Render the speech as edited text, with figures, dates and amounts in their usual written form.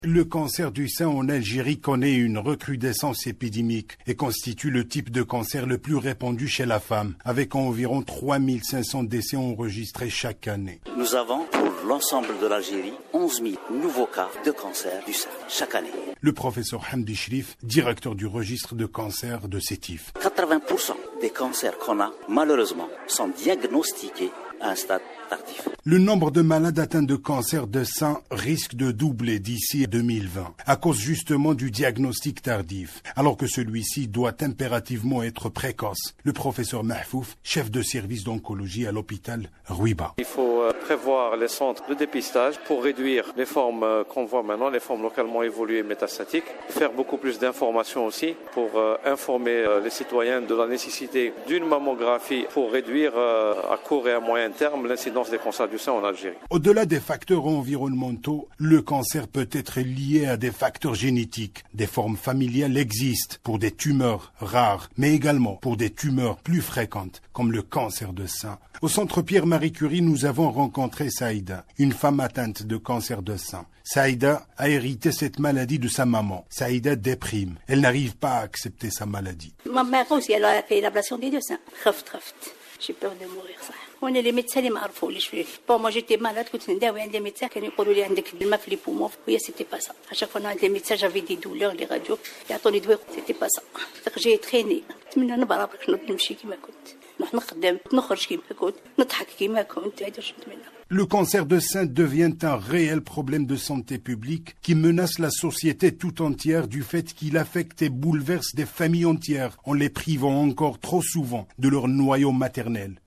Le cancer du sein en Algérie connaît une recrudescence épidémique et constitue le type de cancer le plus répandu chez la femme, avec environ 3500 décès enregistrés chaque année. Nous avons pour l'ensemble de l'Algérie 11 000 nouveaux cas de cancer du sein chaque année. Le professeur Hamdi Shrif, directeur du registre de cancer de Sétif. 80% des cancers qu'on a, malheureusement, sont diagnostiqués à un stade tardif. Le nombre de malades atteints de cancer de sein risque de doubler d'ici 2020, à cause justement du diagnostic tardif, alors que celui-ci doit impérativement être précoce. Le professeur Mahfouf, chef de service d'oncologie à l'hôpital Rouiba. Il faut prévoir les centres de dépistage pour réduire les formes qu'on voit maintenant, les formes localement évoluées métastatiques, faire beaucoup plus d'informations aussi pour informer les citoyens de la nécessité d'une mammographie pour réduire à court et à moyen terme l'incidence des cancers du sein en Algérie. Au-delà des facteurs environnementaux, le cancer peut être lié à des facteurs génétiques. Des formes familiales existent pour des tumeurs rares, mais également pour des tumeurs plus fréquentes, comme le cancer de sein. Au centre Pierre-Marie Curie, nous avons rencontré Saïda, une femme atteinte de cancer de sein. Saïda a hérité cette maladie de sa maman. Saïda déprime. Elle n'arrive pas à accepter sa maladie. Ma mère aussi, elle a fait l'ablation des deux seins. J'ai peur de mourir, ça. On est les médecins اللي ما عرفوليش فيه. Bon, moi j'étais malade, كنت نداوي عند les médecins كانوا يقولوا لي عندك الماء في les poumons. Oui, c'était pas ça. À chaque fois عند les médecins j'avais des douleurs, les radios. يعطوني دواء, c'était pas ça. J'ai traîné. نتمنى نبرا باش نمشي كيما كنت. نروح نخدم, نخرج كيما كنت, نضحك كيما كنت. هذا شو نتمنى. Le cancer de sein devient un réel problème de santé publique qui menace la société tout entière du fait qu'il affecte et bouleverse des familles entières en les privant encore trop souvent de leur noyau maternel.